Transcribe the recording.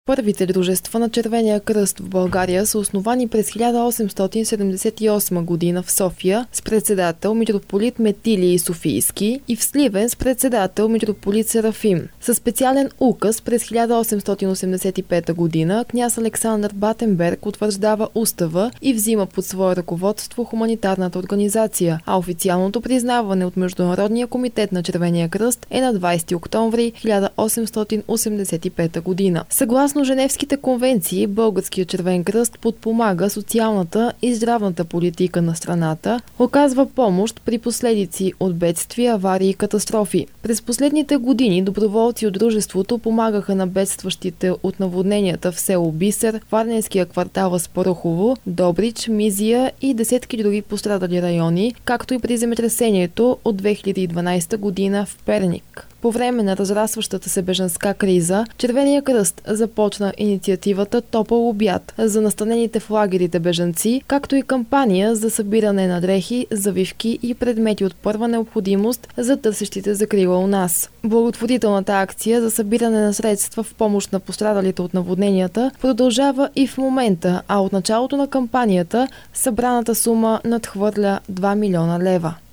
Първите дружества на Червения кръст в България са основани през 1878 година в София с председател митрополит Метилий Софийски и в Сливен с председател митрополит Серафим. Със специален указ през 1885 година княз Александър Батенберг утвърждава устава и взима под свое ръководство хуманитарната организация, а официалното признаване от Международния комитет на Червения кръст е на 20 октомври 1885 година. Съгласно Женевските конвенции, Българският червен кръст подпомага социалната и здравната политика на страната, оказва помощ при последици от бедствия, аварии и катастрофи. През последните години доброволци от дружеството помагаха на бедстващите от наводненията в село Бисер, Варненския квартал Аспарухово, Добрич, Мизия и десетки други пострадали райони, както и при земетресението от 2012 година в Перник. По време на разрастващата се бежанска криза, Червения кръст започна инициативата Топъл обяд за настанените в лагерите бежанци, както и кампания за събиране на дрехи, завивки и предмети от първа необходимост за търсещите закрила у нас. Благотворителната акция за събиране на средства в помощ на пострадалите от наводненията продължава и в момента, а от началото на кампанията събраната сума надхвърля 2 милиона лева.